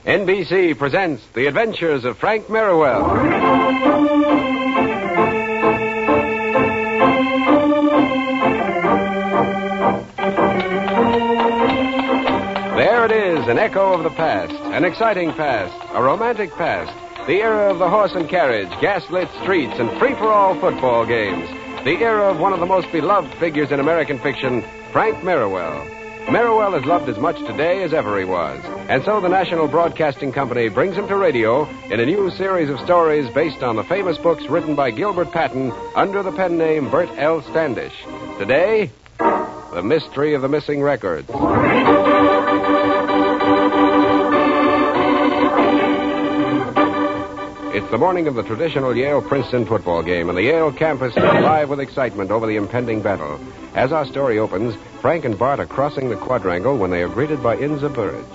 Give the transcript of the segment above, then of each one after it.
NBC presents The Adventures of Frank Merriwell. There it is, an echo of the past, an exciting past, a romantic past, the era of the horse and carriage, gas-lit streets, and free-for-all football games. The era of one of the most beloved figures in American fiction, Frank Merriwell. Merriwell is loved as much today as ever he was. And so the National Broadcasting Company brings him to radio in a new series of stories based on the famous books written by Gilbert Patton under the pen name Bert L. Standish. Today, The Mystery of the Missing Records. It's the morning of the traditional Yale-Princeton football game, and the Yale campus is alive with excitement over the impending battle. As our story opens, Frank and Bart are crossing the quadrangle when they are greeted by Inza Burridge.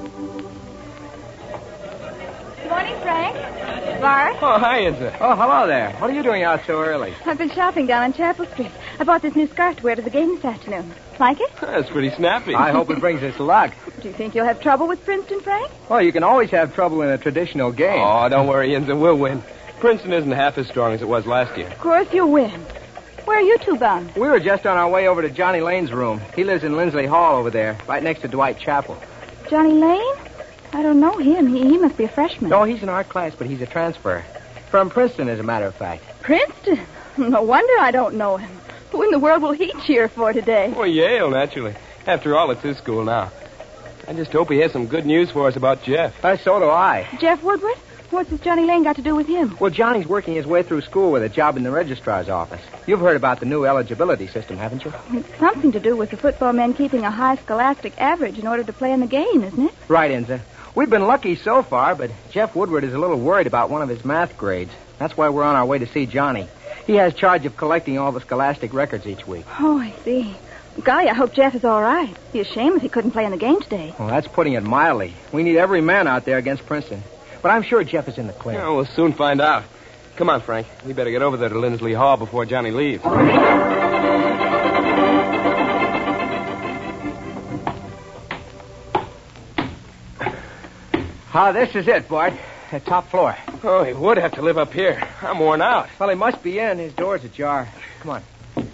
Good morning, Frank. Bart. Oh, hi, Inza. Oh, hello there. What are you doing out so early? I've been shopping down on Chapel Street. I bought this new scarf to wear to the game this afternoon. Like it? That's pretty snappy. I hope it brings us luck. Do you think you'll have trouble with Princeton, Frank? Well, you can always have trouble in a traditional game. Oh, don't worry, Inza. We'll win. Princeton isn't half as strong as it was last year. Of course you'll win. Where are you two bound? We were just on our way over to Johnny Lane's room. He lives in Lindsley Hall over there, right next to Dwight Chapel. Johnny Lane? I don't know him. He must be a freshman. No, he's in our class, but he's a transfer. From Princeton, as a matter of fact. Princeton? No wonder I don't know him. Who in the world will he cheer for today? Well, Yale, naturally. After all, it's his school now. I just hope he has some good news for us about Jeff. So do I. Jeff Woodward? What's this Johnny Lane got to do with him? Well, Johnny's working his way through school with a job in the registrar's office. You've heard about the new eligibility system, haven't you? It's something to do with the football men keeping a high scholastic average in order to play in the game, isn't it? Right, Inza. We've been lucky so far, but Jeff Woodward is a little worried about one of his math grades. That's why we're on our way to see Johnny. He has charge of collecting all the scholastic records each week. Oh, I see. Golly, I hope Jeff is all right. Be a shame if he couldn't play in the game today. Well, that's putting it mildly. We need every man out there against Princeton. But I'm sure Jeff is in the clear. Yeah, we'll soon find out. Come on, Frank. We better get over there to Lindsley Hall before Johnny leaves. This is it, Bart. The top floor. Oh, he would have to live up here. I'm worn out. Well, he must be in. His door's ajar. Come on.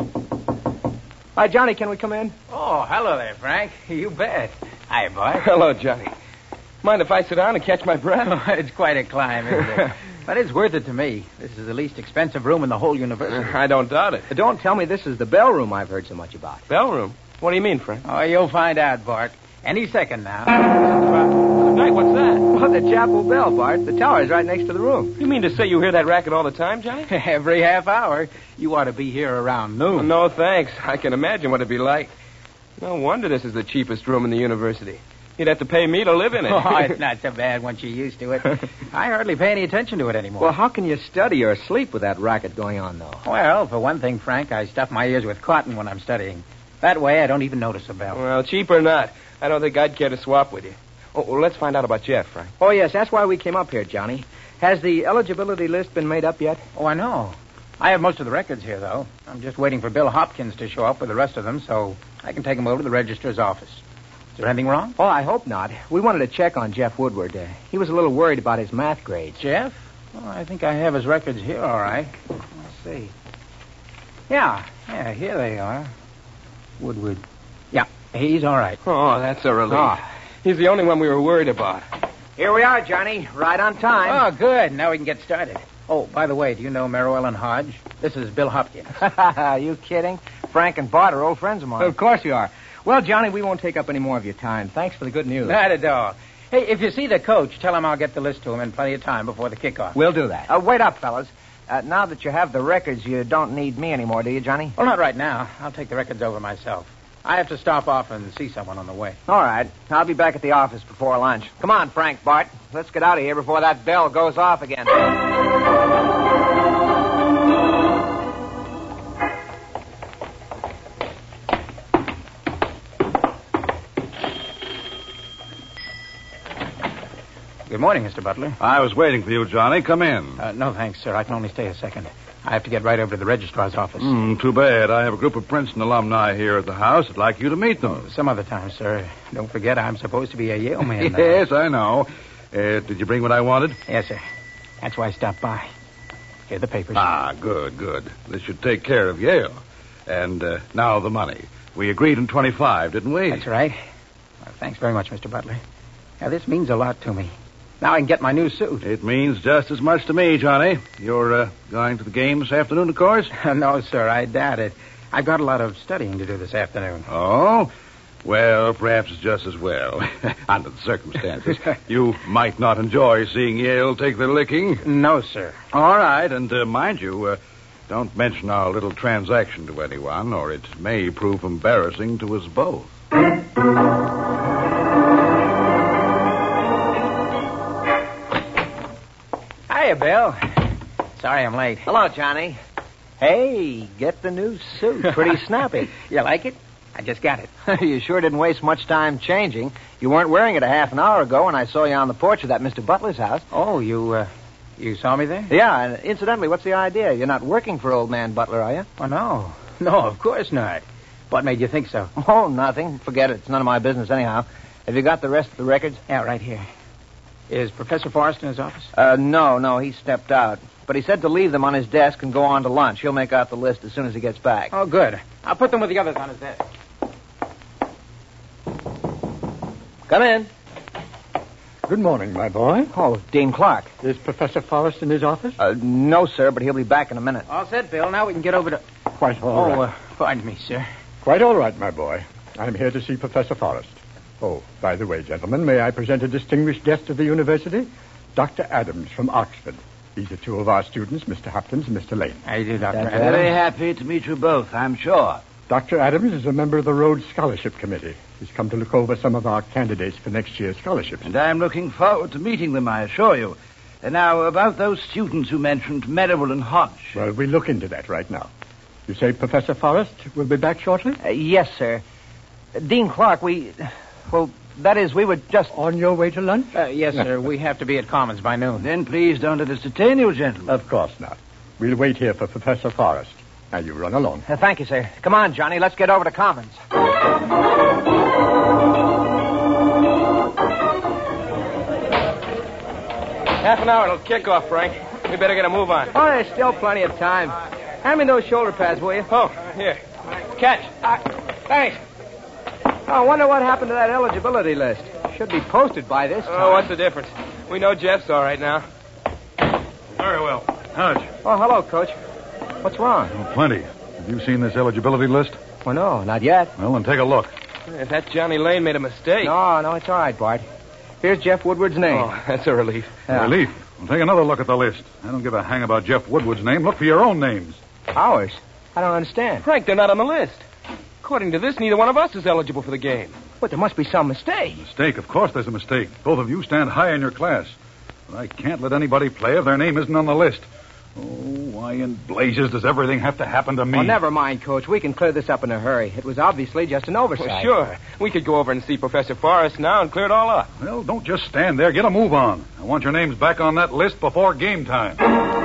Hi, Johnny, can we come in? Oh, hello there, Frank. You bet. Hi, Bart. Hello, Johnny. Mind if I sit down and catch my breath? Oh, it's quite a climb, isn't it? But it's worth it to me. This is the least expensive room in the whole university. I don't doubt it. Don't tell me this is the bell room I've heard so much about. Bell room? What do you mean, Frank? Oh, you'll find out, Bart. Any second now. Frank, what's that? Well, the chapel bell, Bart. The tower's right next to the room. You mean to say you hear that racket all the time, Johnny? Every half hour. You ought to be here around noon. Oh, no, thanks. I can imagine what it'd be like. No wonder this is the cheapest room in the university. You'd have to pay me to live in it. Oh, it's not so bad once you're used to it. I hardly pay any attention to it anymore. Well, how can you study or sleep with that racket going on, though? Well, for one thing, Frank, I stuff my ears with cotton when I'm studying. That way, I don't even notice a bell. Well, cheap or not, I don't think I'd care to swap with you. Oh, well, let's find out about Jeff, Frank. Oh, yes, that's why we came up here, Johnny. Has the eligibility list been made up yet? Oh, I know. I have most of the records here, though. I'm just waiting for Bill Hopkins to show up with the rest of them so I can take them over to the registrar's office. Is there anything wrong? Oh, I hope not. We wanted to check on Jeff Woodward. He was a little worried about his math grades. Jeff? Well, I think I have his records here, all right. Let's see. Yeah, here they are. Woodward. Yeah, he's all right. Oh, that's a relief. Oh. He's the only one we were worried about. Here we are, Johnny. Right on time. Oh, good. Now we can get started. Oh, by the way, do you know Merriwell and Hodge? This is Bill Hopkins. Are you kidding? Frank and Bart are old friends of mine. Of course you are. Well, Johnny, we won't take up any more of your time. Thanks for the good news. Not at all. Hey, if you see the coach, tell him I'll get the list to him in plenty of time before the kickoff. We'll do that. Wait up, fellas. Now that you have the records, you don't need me anymore, do you, Johnny? Well, not right now. I'll take the records over myself. I have to stop off and see someone on the way. All right. I'll be back at the office before lunch. Come on, Frank, Bart. Let's get out of here before that bell goes off again. Good morning, Mr. Butler. I was waiting for you, Johnny. Come in. No, thanks, sir. I can only stay a second. I have to get right over to the registrar's office. Too bad. I have a group of Princeton alumni here at the house. I'd like you to meet them. Some other time, sir. Don't forget, I'm supposed to be a Yale man. Yes, I know. Did you bring what I wanted? Yes, sir. That's why I stopped by. Here are the papers. Ah, good, good. This should take care of Yale. And now the money. We agreed on 25, didn't we? That's right. Well, thanks very much, Mr. Butler. Now, this means a lot to me. Now I can get my new suit. It means just as much to me, Johnny. You're going to the game this afternoon, of course? No, sir, I doubt it. I've got a lot of studying to do this afternoon. Oh? Well, perhaps it's just as well. Under the circumstances. You might not enjoy seeing Yale take the licking. No, sir. All right, and mind you, don't mention our little transaction to anyone, or it may prove embarrassing to us both. Hiya, Bill. Sorry I'm late. Hello, Johnny. Hey, get the new suit. Pretty snappy. You like it? I just got it. You sure didn't waste much time changing. You weren't wearing it a half an hour ago when I saw you on the porch of that Mr. Butler's house. Oh, you saw me there? Yeah, and incidentally, what's the idea? You're not working for old man Butler, are you? Oh, no. No, of course not. What made you think so? Oh, nothing. Forget it. It's none of my business anyhow. Have you got the rest of the records? Yeah, right here. Is Professor Forrest in his office? No, he stepped out. But he said to leave them on his desk and go on to lunch. He'll make out the list as soon as he gets back. Oh, good. I'll put them with the others on his desk. Come in. Good morning, my boy. Oh, Dean Clark. Is Professor Forrest in his office? No, sir, but he'll be back in a minute. All set, Bill. Now we can get over to... Quite all right. Pardon me, sir. Quite all right, my boy. I'm here to see Professor Forrest. Oh, by the way, gentlemen, may I present a distinguished guest of the university? Dr. Adams from Oxford. These are two of our students, Mr. Hopkins and Mr. Lane. How do you do, Dr. Adams? Very happy to meet you both, I'm sure. Dr. Adams is a member of the Rhodes Scholarship Committee. He's come to look over some of our candidates for next year's scholarships. And I'm looking forward to meeting them, I assure you. And now, about those students who mentioned, Merrill and Hodge. Well, we look into that right now. You say Professor Forrest will be back shortly? Yes, sir. Dean Clark, we were just... On your way to lunch? Yes, sir. We have to be at Commons by noon. Then please don't let us detain you, gentlemen. Of course not. We'll wait here for Professor Forrest. Now, you run along. Thank you, sir. Come on, Johnny. Let's get over to Commons. Half an hour till kickoff, Frank. We better get a move on. Oh, there's still plenty of time. Hand me those shoulder pads, will you? Oh, here. Catch. Thanks. I wonder what happened to that eligibility list. Should be posted by this time. Oh, what's the difference? We know Jeff's all right now. Very well. Hodge. Oh, hello, Coach. What's wrong? Oh, plenty. Have you seen this eligibility list? Well, no, not yet. Well, then take a look. If that Johnny Lane made a mistake. No, it's all right, Bart. Here's Jeff Woodward's name. Oh, that's a relief. Yeah. Relief. Well, take another look at the list. I don't give a hang about Jeff Woodward's name. Look for your own names. Ours? I don't understand. Frank, they're not on the list. According to this, neither one of us is eligible for the game. But there must be some mistake. Mistake? Of course there's a mistake. Both of you stand high in your class. But I can't let anybody play if their name isn't on the list. Oh, why in blazes does everything have to happen to me? Oh, never mind, Coach. We can clear this up in a hurry. It was obviously just an oversight. Well, sure. We could go over and see Professor Forrest now and clear it all up. Well, don't just stand there. Get a move on. I want your names back on that list before game time.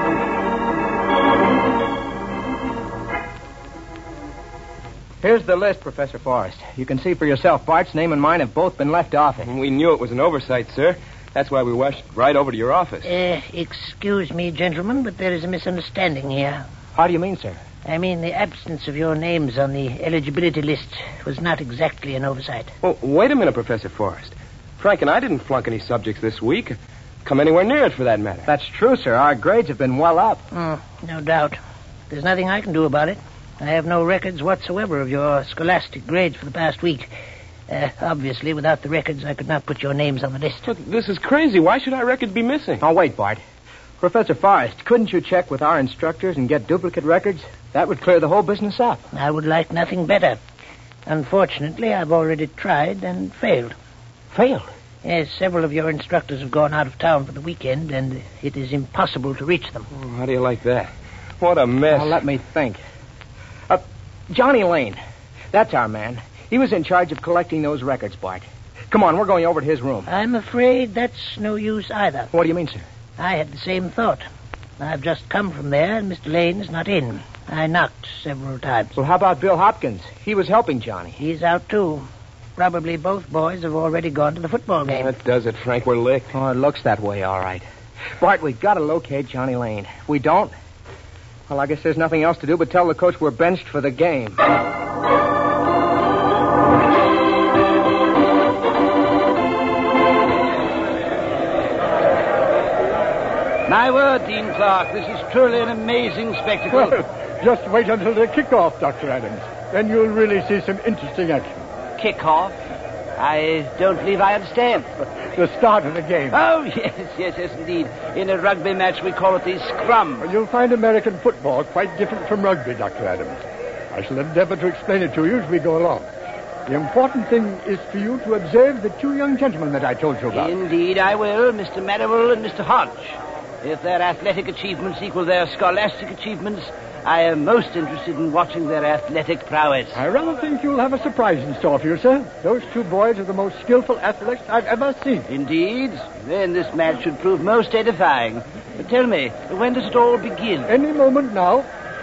Here's the list, Professor Forrest. You can see for yourself. Bart's name and mine have both been left off it. We knew it was an oversight, sir. That's why we rushed right over to your office. Excuse me, gentlemen, but there is a misunderstanding here. How do you mean, sir? I mean, the absence of your names on the eligibility list was not exactly an oversight. Oh, wait a minute, Professor Forrest. Frank and I didn't flunk any subjects this week. Come anywhere near it, for that matter. That's true, sir. Our grades have been well up. No doubt. There's nothing I can do about it. I have no records whatsoever of your scholastic grades for the past week. Obviously, without the records, I could not put your names on the list. But this is crazy. Why should our records be missing? Oh, wait, Bart. Professor Forrest, couldn't you check with our instructors and get duplicate records? That would clear the whole business up. I would like nothing better. Unfortunately, I've already tried and failed. Failed? Yes, several of your instructors have gone out of town for the weekend, and it is impossible to reach them. Oh, how do you like that? What a mess. Now, let me think. Johnny Lane. That's our man. He was in charge of collecting those records, Bart. Come on, we're going over to his room. I'm afraid that's no use either. What do you mean, sir? I had the same thought. I've just come from there, and Mr. Lane's not in. I knocked several times. Well, how about Bill Hopkins? He was helping Johnny. He's out, too. Probably both boys have already gone to the football game. That does it, Frank. We're licked. Oh, it looks that way, all right. Bart, we've got to locate Johnny Lane. If we don't, well, I guess there's nothing else to do but tell the coach we're benched for the game. My word, Dean Clark, this is truly an amazing spectacle. Well, just wait until the kickoff, Dr. Adams. Then you'll really see some interesting action. Kickoff? I don't believe I understand. The start of the game. Oh, yes, indeed. In a rugby match, we call it the scrum. Well, you'll find American football quite different from rugby, Dr. Adams. I shall endeavor to explain it to you as we go along. The important thing is for you to observe the two young gentlemen that I told you about. Indeed, I will, Mr. Merrill and Mr. Hodge. If their athletic achievements equal their scholastic achievements, I am most interested in watching their athletic prowess. I rather think you'll have a surprise in store for you, sir. Those two boys are the most skillful athletes I've ever seen. Indeed? Then this match should prove most edifying. But tell me, when does it all begin? Any moment now.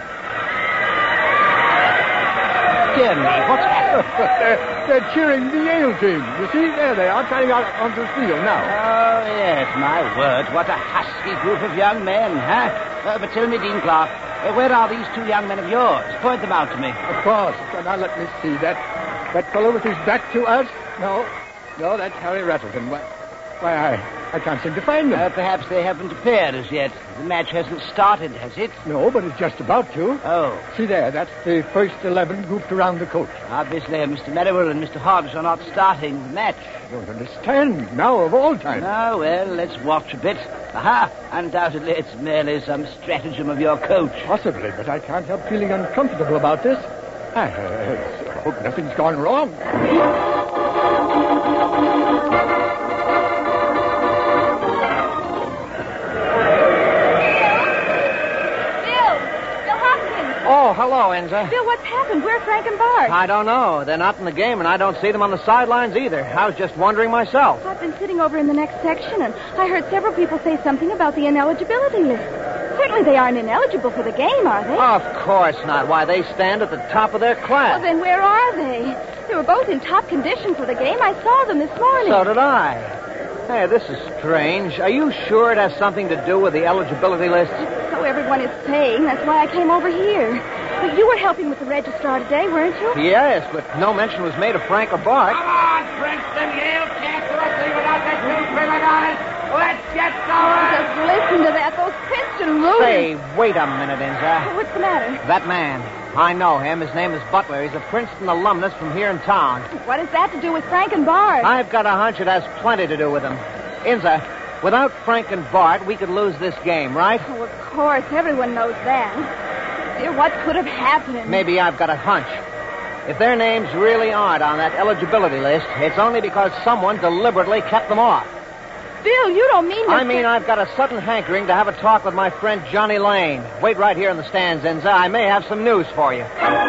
Dear me, what's happened? They're cheering the Yale team. You see, there they are, trying out onto the field now. Oh, yes, my word. What a husky group of young men, huh? But tell me, Dean Clark, where are these two young men of yours? Point them out to me. Of course. Now, let me see. That fellow with his back to us? No, that's Harry Rattleton. Why, I can't seem to find them. Perhaps they haven't appeared as yet. The match hasn't started, has it? No, but it's just about to. Oh. See there, that's the first 11 grouped around the coach. Obviously, Mr. Merrill and Mr. Hodge are not starting the match. I don't understand. Now, of all time. Oh, well, let's watch a bit. Aha! Undoubtedly, it's merely some stratagem of your coach. Possibly, but I can't help feeling uncomfortable about this. I hope nothing's gone wrong. Oh, hello, Enza. Bill, what's happened? Where are Frank and Bart? I don't know. They're not in the game, and I don't see them on the sidelines either. I was just wondering myself. I've been sitting over in the next section, and I heard several people say something about the ineligibility list. Certainly they aren't ineligible for the game, are they? Of course not. Why, they stand at the top of their class. Well, then where are they? They were both in top condition for the game. I saw them this morning. So did I. Hey, this is strange. Are you sure it has something to do with the eligibility list? So everyone is saying. That's why I came over here. But you were helping with the registrar today, weren't you? Yes, but no mention was made of Frank or Bart. Come on, Princeton. Yale can't do a thing without that two primadonnas. Let's get going. Just listen to that. Those Princeton rooters. Say, wait a minute, Enza. What's the matter? That man. I know him. His name is Butler. He's a Princeton alumnus from here in town. What has that to do with Frank and Bart? I've got a hunch it has plenty to do with him. Enza, without Frank and Bart, we could lose this game, right? Oh, of course. Everyone knows that. Dear, what could have happened? Maybe I've got a hunch. If their names really aren't on that eligibility list, it's only because someone deliberately kept them off. Bill, you don't mean I mean, I've got a sudden hankering to have a talk with my friend Johnny Lane. Wait right here in the stands, Enza. I may have some news for you.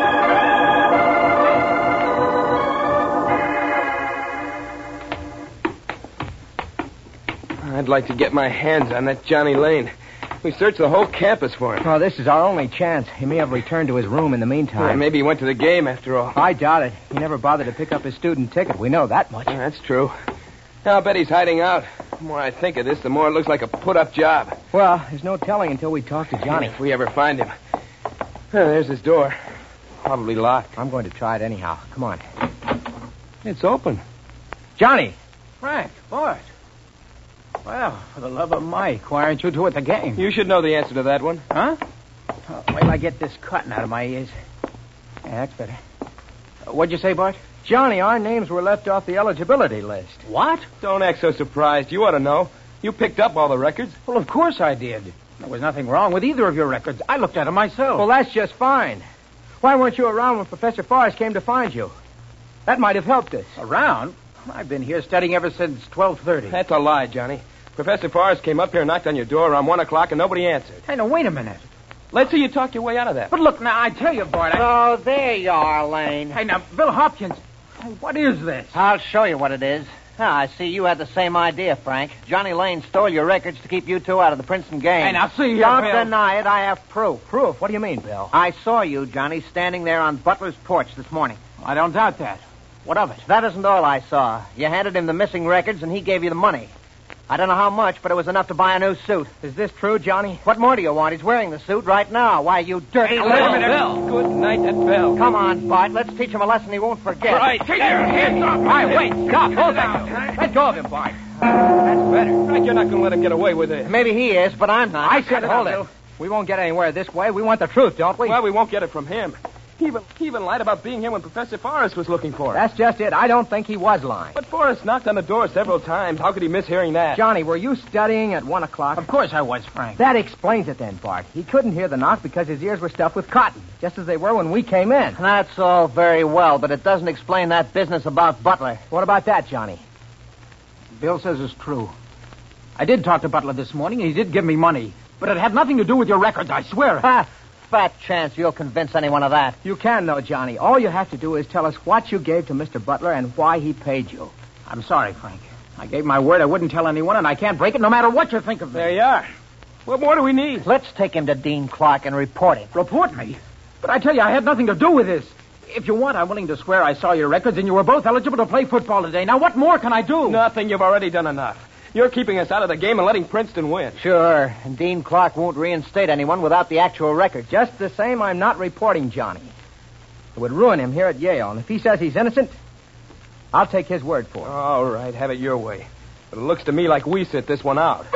I'd like to get my hands on that Johnny Lane. We searched the whole campus for him. Oh, this is our only chance. He may have returned to his room in the meantime. Yeah, maybe he went to the game after all. I doubt it. He never bothered to pick up his student ticket. We know that much. Yeah, that's true. I'll bet he's hiding out. The more I think of this, the more it looks like a put-up job. Well, there's no telling until we talk to Johnny. If we ever find him. There's his door. Probably locked. I'm going to try it anyhow. Come on. It's open. Johnny! Frank, Bart. Well, for the love of Mike, why aren't you two at the game? You should know the answer to that one. Huh? Oh, wait till I get this cotton out of my ears. Yeah, that's better. What'd you say, Bart? Johnny, our names were left off the eligibility list. What? Don't act so surprised. You ought to know. You picked up all the records. Well, of course I did. There was nothing wrong with either of your records. I looked at them myself. Well, that's just fine. Why weren't you around when Professor Forrest came to find you? That might have helped us. Around? I've been here studying ever since 12:30. That's a lie, Johnny. Professor Forrest came up here and knocked on your door around 1 o'clock and nobody answered. Hey, now, wait a minute. Let's see you talk your way out of that. But look, now, I tell you, Bart, Oh, there you are, Lane. Hey, now, Bill Hopkins, what is this? I'll show you what it is. I see you had the same idea, Frank. Johnny Lane stole your records to keep you two out of the Princeton game. Hey, now, see here, Don't Bill. deny it. I have proof. Proof? What do you mean, Bill? I saw you, Johnny, standing there on Butler's porch this morning. I don't doubt that. What of it? That isn't all I saw. You handed him the missing records, and he gave you the money. I don't know how much, but it was enough to buy a new suit. Is this true, Johnny? What more do you want? He's wearing the suit right now. Why, you dirty little... Bell. Good night, that Bell. Come on, Bart. Let's teach him a lesson he won't forget. Right. Take your hands off. All right, wait. Stop. Hold that. Let go of him, Bart. That's better. Right, you're not going to let him get away with it. Maybe he is, but I'm not. I said hold it. We won't get anywhere this way. We want the truth, don't we? Well, we won't get it from him. He even lied about being here when Professor Forrest was looking for him. That's just it. I don't think he was lying. But Forrest knocked on the door several times. How could he miss hearing that? Johnny, were you studying at 1 o'clock? Of course I was, Frank. That explains it then, Bart. He couldn't hear the knock because his ears were stuffed with cotton, just as they were when we came in. That's all very well, but it doesn't explain that business about Butler. What about that, Johnny? Bill says it's true. I did talk to Butler this morning, and he did give me money. But it had nothing to do with your records, I swear. Ha! Fat chance you'll convince anyone of that. You can, though, Johnny. All you have to do is tell us what you gave to Mr. Butler and why he paid you. I'm sorry, Frank. I gave my word I wouldn't tell anyone, and I can't break it no matter what you think of me. There you are. What more do we need? Let's take him to Dean Clark and report him. Report me? But I tell you, I had nothing to do with this. If you want, I'm willing to swear I saw your records and you were both eligible to play football today. Now, what more can I do? Nothing. You've already done enough. You're keeping us out of the game and letting Princeton win. Sure, and Dean Clark won't reinstate anyone without the actual record. Just the same, I'm not reporting Johnny. It would ruin him here at Yale, and if he says he's innocent, I'll take his word for it. All right, have it your way. But it looks to me like we sit this one out.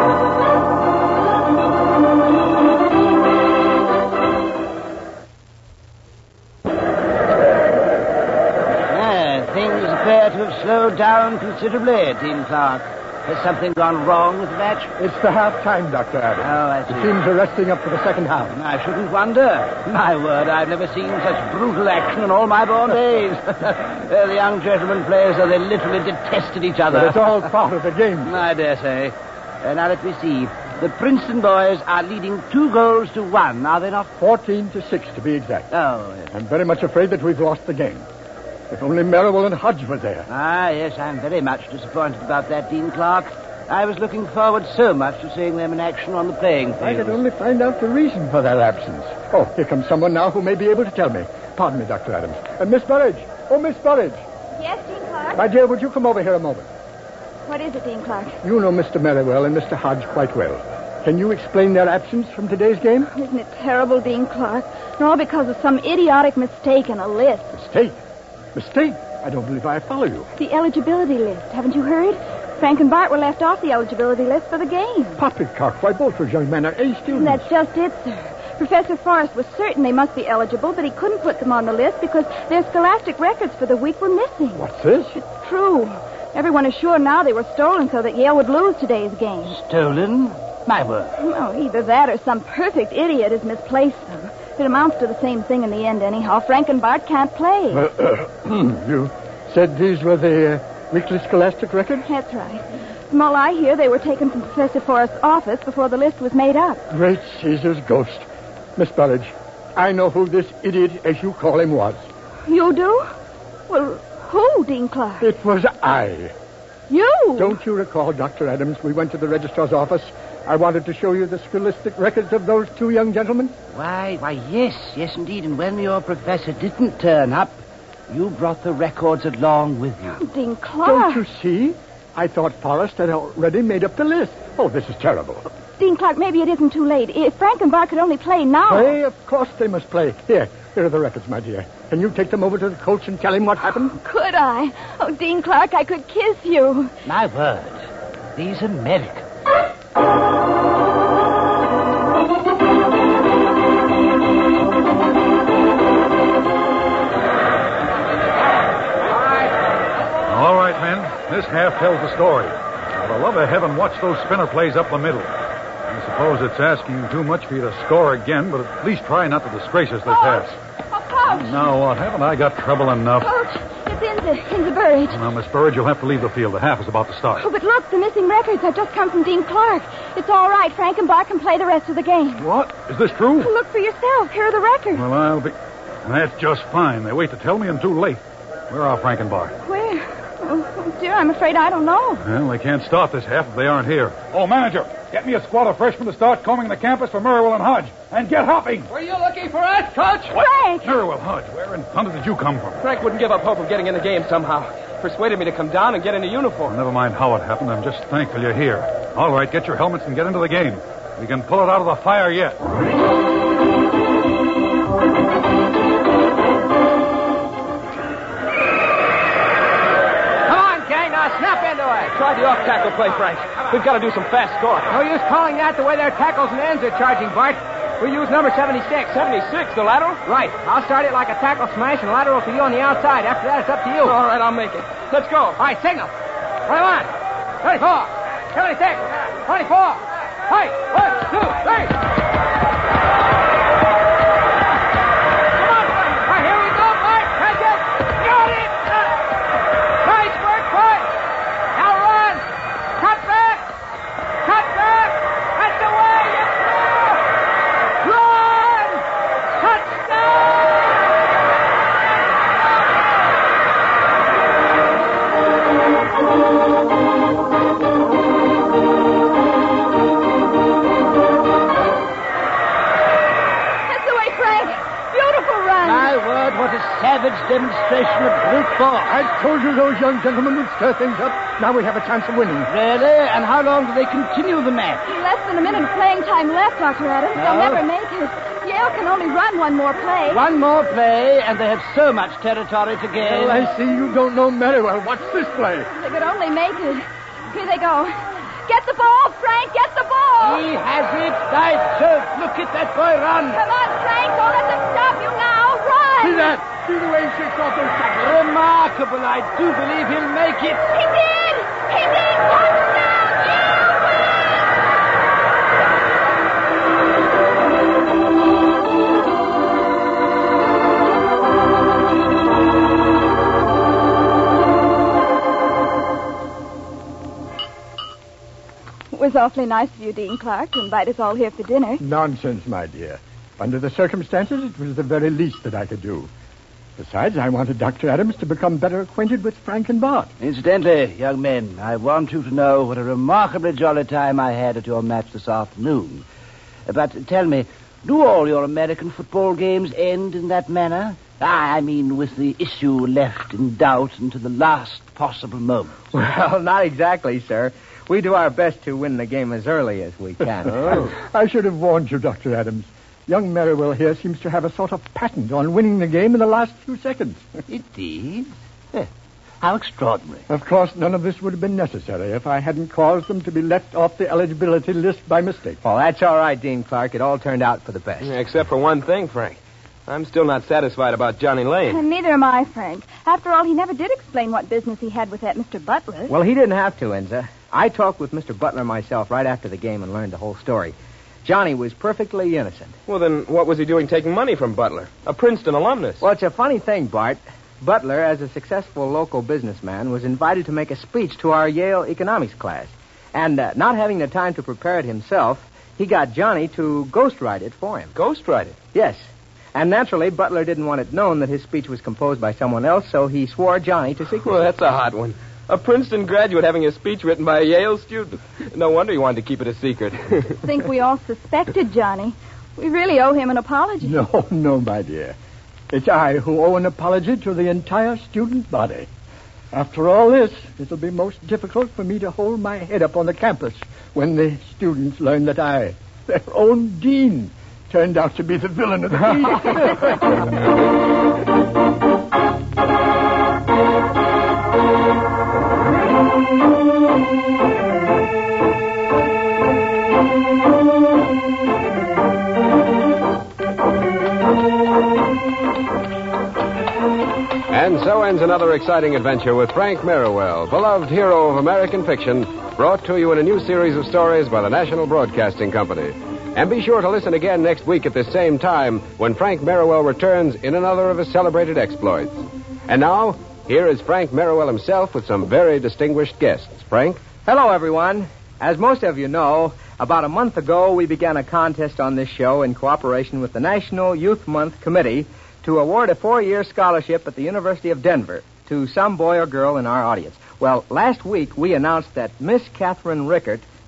Things appear to have slowed down considerably, Dean Clark. Has something gone wrong with the match? It's the half-time, Dr. Adams. Oh, I see. The teams are resting up for the second half. I shouldn't wonder. My word, I've never seen such brutal action in all my born days. The young gentlemen play as though they literally detested each other. But it's all part of the game. I dare say. Now let me see. The Princeton boys are leading 2 goals to 1, are they not? 14-6 to be exact. Oh, yes. I'm very much afraid that we've lost the game. If only Merriwell and Hodge were there. Ah, yes, I'm very much disappointed about that, Dean Clark. I was looking forward so much to seeing them in action on the playing field. I could only find out the reason for their absence. Oh, here comes someone now who may be able to tell me. Pardon me, Dr. Adams. Miss Burridge. Oh, Miss Burridge. Yes, Dean Clark? My dear, would you come over here a moment? What is it, Dean Clark? You know Mr. Merriwell and Mr. Hodge quite well. Can you explain their absence from today's game? Isn't it terrible, Dean Clark? And all because of some idiotic mistake in a list. Mistake? Mistake? I don't believe I follow you. The eligibility list. Haven't you heard? Frank and Bart were left off the eligibility list for the game. Poppycock, why both those young men are A students. That's just it, sir. Professor Forrest was certain they must be eligible, but he couldn't put them on the list because their scholastic records for the week were missing. What's this? It's true. Everyone is sure now they were stolen so that Yale would lose today's game. Stolen? My word. Oh, either that or some perfect idiot has misplaced them. It amounts to the same thing in the end, anyhow. Frank and Bart can't play. You said these were the weekly scholastic records? That's right. From all I hear, they were taken from Professor Forrest's office before the list was made up. Great Caesar's ghost. Miss Burridge, I know who this idiot, as you call him, was. You do? Well, who, Dean Clark? It was I. You? Don't you recall, Dr. Adams, we went to the registrar's office. I wanted to show you the scholastic records of those 2 young gentlemen. Why, yes, indeed. And when your professor didn't turn up, you brought the records along with you. Dean Clark. Don't you see? I thought Forrest had already made up the list. Oh, this is terrible. Dean Clark, maybe it isn't too late. If Frank and Bart could only play now. Play? Of course they must play. Here are the records, my dear. Can you take them over to the coach and tell him what happened? Could I? Oh, Dean Clark, I could kiss you. My word. These Americans. All right, men. This half tells the story. For the love of heaven, watch those spinner plays up the middle. I suppose it's asking too much for you to score again, but at least try not to disgrace us this half. Oh, Coach! Now what? Haven't I got trouble enough? Coach, it's in the Burridge. Now, Miss Burridge, you'll have to leave the field. The half is about to start. Oh, but look, the missing records have just come from Dean Clark. It's all right. Frank and Bart can play the rest of the game. What? Is this true? Look for yourself. Here are the records. Well, I'll be... That's just fine. They wait to tell me and too late. Where are Frank and Bart? Where? Oh, dear, I'm afraid I don't know. Well, they can't start this half if they aren't here. Oh, manager, Get me a squad of freshmen to start combing the campus for Merrill and Hodge. And get hopping. Were you looking for us, Coach? Frank! Merrill, Hodge, where in thunder did you come from? Frank wouldn't give up hope of getting in the game somehow. Persuaded me to come down and get into uniform. Never mind how it happened. I'm just thankful you're here. All right, get your helmets and get into the game. We can pull it out of the fire yet. Snap into it. Try the off-tackle play, Frank. We've got to do some fast scoring. No use calling that the way their tackles and ends are charging, Bart. We'll use number 76. 76, the lateral? Right. I'll start it like a tackle smash and lateral to you on the outside. After that, it's up to you. All right, I'll make it. Let's go. All right, signal. 21, 24, 76, 24. Hey, 1, 2, 3. Come on, Frank. Here we go, Bart. Catch it. Got it. Nice work, Bart. Now run. Cut back. Cut back. That's the way. It's through. Run. Touchdown. That's the way, Frank. Beautiful run. My word, what a savage demonstration of brute force. I told you those young gentlemen would stir things up. Now we have a chance of winning. Really? And how long do they continue the match? Less than a minute of playing time left, Dr. Adams. They'll No. never make it. Yale can only run one more play. One more play, and they have so much territory to gain. Well, I see you don't know Merriwell. What's this play? They could only make it. Here they go. Get the ball, Frank. Get the ball. He has it. By Jove, look at that boy run. Come on, Frank. Don't let them stop you now. Run. See that? See the way he shakes off those tackles. Remarkable. I do believe he'll make it. He did. He did. Touchdown. Yale wins. It was awfully nice of you, Dean Clark, to invite us all here for dinner. Nonsense, my dear. Under the circumstances, it was the very least that I could do. Besides, I wanted Dr. Adams to become better acquainted with Frank and Bart. Incidentally, young men, I want you to know what a remarkably jolly time I had at your match this afternoon. But tell me, do all your American football games end in that manner? I mean, with the issue left in doubt until the last possible moment. Well, not exactly, sir. We do our best to win the game as early as we can. I should have warned you, Dr. Adams. Young Merriwell here seems to have a sort of patent on winning the game in the last few seconds. Indeed? How extraordinary. Of course, none of this would have been necessary if I hadn't caused them to be left off the eligibility list by mistake. Well, that's all right, Dean Clark. It all turned out for the best. Yeah, except for one thing, Frank. I'm still not satisfied about Johnny Lane. And neither am I, Frank. After all, he never did explain what business he had with that Mr. Butler. Well, he didn't have to, Enza. I talked with Mr. Butler myself right after the game and learned the whole story. Johnny was perfectly innocent. Well, then what was he doing taking money from Butler? A Princeton alumnus. Well, it's a funny thing, Bart. Butler, as a successful local businessman, was invited to make a speech to our Yale economics class. And not having the time to prepare it himself, he got Johnny to ghostwrite it for him. Ghostwrite it? Yes. And naturally, Butler didn't want it known that his speech was composed by someone else, so he swore Johnny to secrecy. Well, that's a hot one. A Princeton graduate having a speech written by a Yale student. No wonder he wanted to keep it a secret. I think we all suspected Johnny. We really owe him an apology. No, my dear. It's I who owe an apology to the entire student body. After all this, it'll be most difficult for me to hold my head up on the campus when the students learn that I, their own dean, turned out to be the villain of the And so ends another exciting adventure with Frank Merriwell, beloved hero of American fiction, brought to you in a new series of stories by the National Broadcasting Company. And be sure to listen again next week at this same time when Frank Merriwell returns in another of his celebrated exploits. And now, here is Frank Merriwell himself with some very distinguished guests. Frank? Hello, everyone. As most of you know, about a month ago, we began a contest on this show in cooperation with the National Youth Month Committee to award a 4-year scholarship at the University of Denver to some boy or girl in our audience. Well, last week, we announced that Miss Catherine Rickert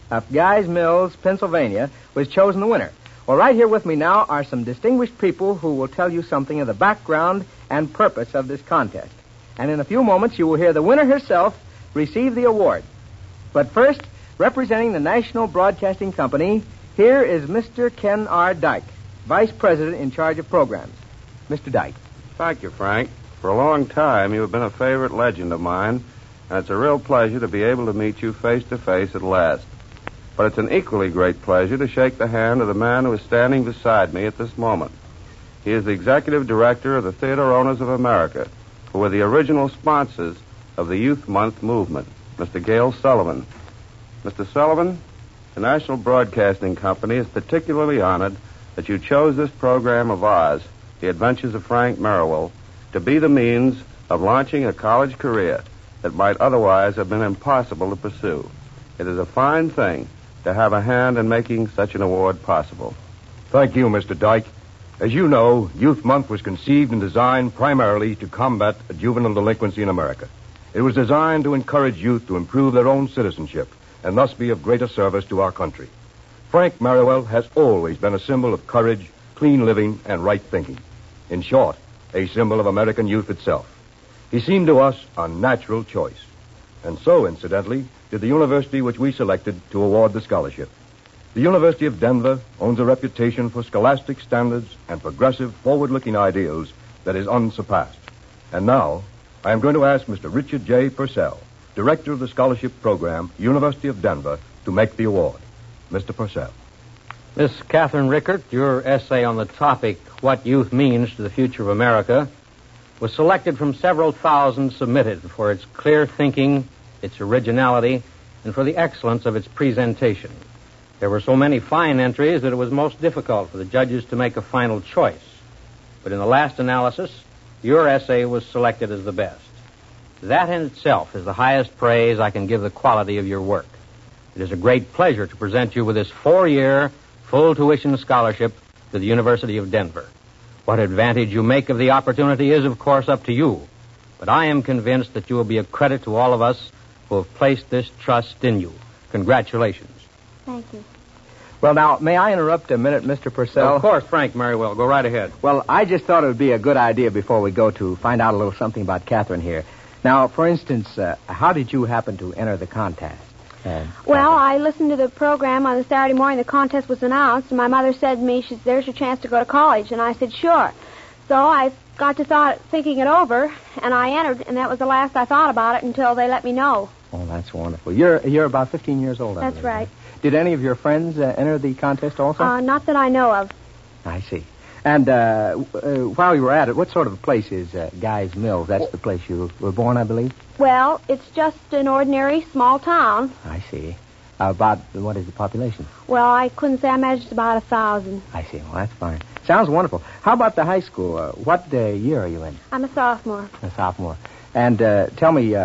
of Guys Mills, Pennsylvania, was chosen the winner. Well, right here with me now are some distinguished people who will tell you something of the background and purpose of this contest. And in a few moments, you will hear the winner herself receive the award. But first, representing the National Broadcasting Company, here is Mr. Ken R. Dyke, Vice President in charge of programs. Mr. Dyke. Thank you, Frank. For a long time, you have been a favorite legend of mine, and it's a real pleasure to be able to meet you face to face at last. But it's an equally great pleasure to shake the hand of the man who is standing beside me at this moment. He is the Executive Director of the Theater Owners of America, who were the original sponsors of the Youth Month movement, Mr. Gale Sullivan. Mr. Sullivan, the National Broadcasting Company is particularly honored that you chose this program of ours, The Adventures of Frank Merriwell, to be the means of launching a college career that might otherwise have been impossible to pursue. It is a fine thing to have a hand in making such an award possible. Thank you, Mr. Dyke. As you know, Youth Month was conceived and designed primarily to combat juvenile delinquency in America. It was designed to encourage youth to improve their own citizenship and thus be of greater service to our country. Frank Merriwell has always been a symbol of courage, clean living, and right thinking. In short, a symbol of American youth itself. He seemed to us a natural choice. And so, incidentally, did the university which we selected to award the scholarship. The University of Denver owns a reputation for scholastic standards and progressive, forward-looking ideals that is unsurpassed. And now, I am going to ask Mr. Richard J. Purcell, Director of the Scholarship Program, University of Denver, to make the award. Mr. Purcell. Miss Catherine Rickert, your essay on the topic, What Youth Means to the Future of America, was selected from several thousand submitted for its clear thinking, its originality, and for the excellence of its presentation. There were so many fine entries that it was most difficult for the judges to make a final choice. But in the last analysis, your essay was selected as the best. That in itself is the highest praise I can give the quality of your work. It is a great pleasure to present you with this 4-year, full-tuition scholarship to the University of Denver. What advantage you make of the opportunity is, of course, up to you. But I am convinced that you will be a credit to all of us who have placed this trust in you. Congratulations. Thank you. Well, now, may I interrupt a minute, Mr. Purcell? Of course, Frank Merriwell. Go right ahead. Well, I just thought it would be a good idea before we go to find out a little something about Catherine here. Now, for instance, how did you happen to enter the contest? Well, I listened to the program on the Saturday morning the contest was announced, and my mother said to me, there's your chance to go to college. And I said, sure. So I got to thinking it over, and I entered, and that was the last I thought about it until they let me know. Oh, that's wonderful. You're about 15 years old, I That's believe. right. Did any of your friends enter the contest also? Not that I know of. I see. And while you were at it, what sort of a place is Guys Mills? That's the place you were born, I believe? Well, it's just an ordinary small town. I see. About, what is the population? Well, I couldn't say. I imagine it's about 1,000. I see. Well, that's fine. Sounds wonderful. How about the high school? What year are you in? I'm a sophomore. A sophomore. And tell me,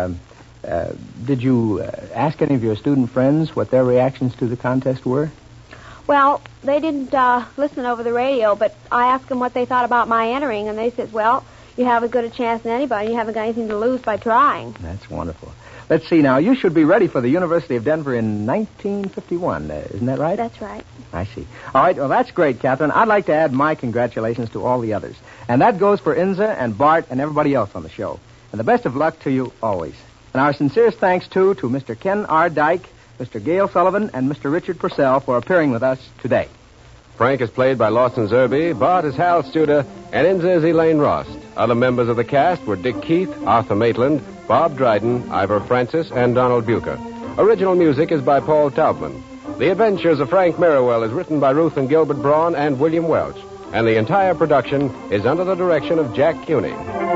did you ask any of your student friends what their reactions to the contest were? Well, they didn't listen over the radio, but I asked them what they thought about my entering, and they said, well, you have as good a chance as anybody. You haven't got anything to lose by trying. That's wonderful. Let's see now. You should be ready for the University of Denver in 1951. Isn't that right? That's right. I see. All right. Well, that's great, Catherine. I'd like to add my congratulations to all the others. And that goes for Inza and Bart and everybody else on the show. And the best of luck to you always. And our sincerest thanks, too, to Mr. Ken R. Dyke, Mr. Gale Sullivan, and Mr. Richard Purcell for appearing with us today. Frank is played by Lawson Zerbe, Bart is Hal Studer, and Inza is Elaine Rost. Other members of the cast were Dick Keith, Arthur Maitland, Bob Dryden, Ivor Francis, and Donald Bucher. Original music is by Paul Taubman. The Adventures of Frank Merriwell is written by Ruth and Gilbert Braun and William Welch, and the entire production is under the direction of Jack Cuny.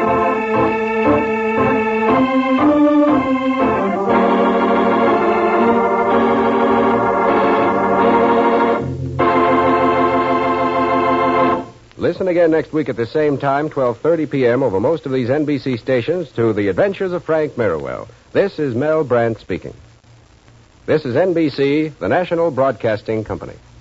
Listen again next week at the same time, 12:30 p.m. over most of these NBC stations to The Adventures of Frank Merriwell. This is Mel Brandt speaking. This is NBC, the National Broadcasting Company.